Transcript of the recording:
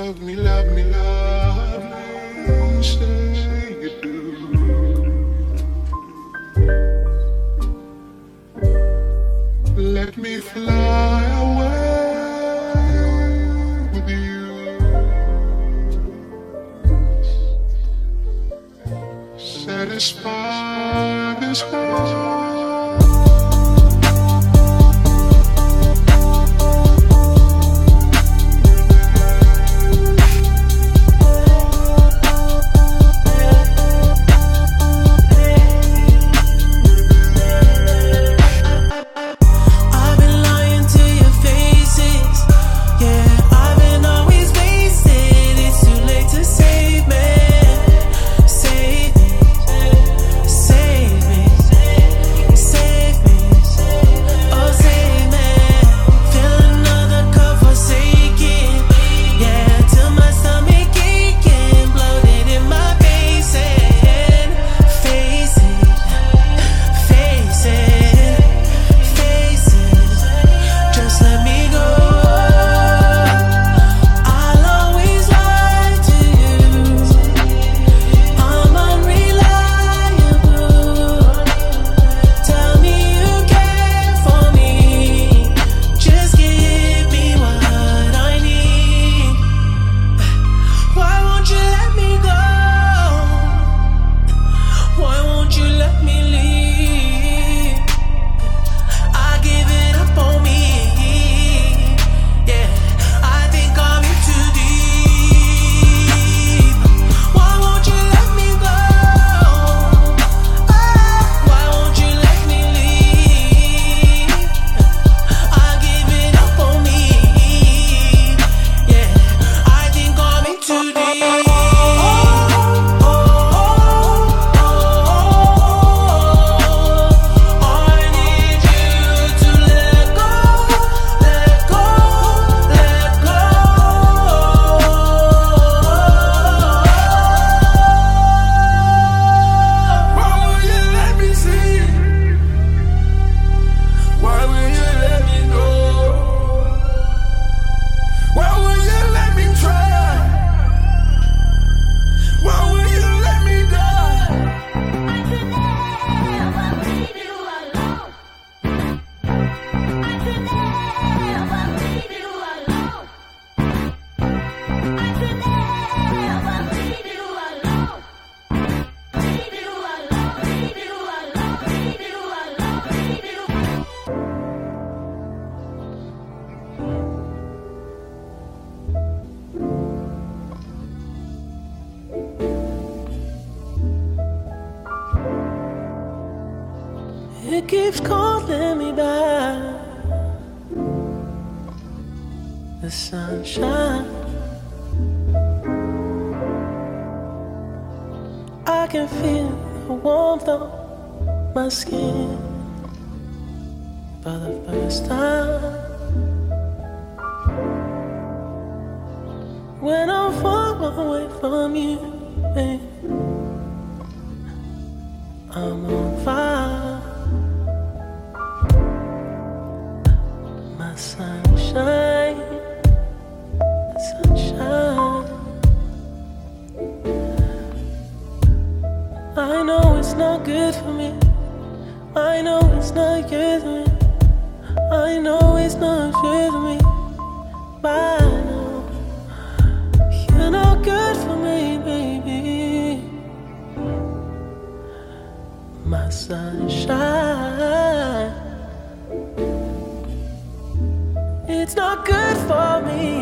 It keeps calling me back. The sunshine, I can feel the warmth on my skin for the first time. When I'm far away from you, babe, I'm on fire. My sunshine, sunshine. I know it's not good for me. I know it's not good for me. I know it's not good for me. But I know you're not good for me, baby. My sunshine. It's not good for me.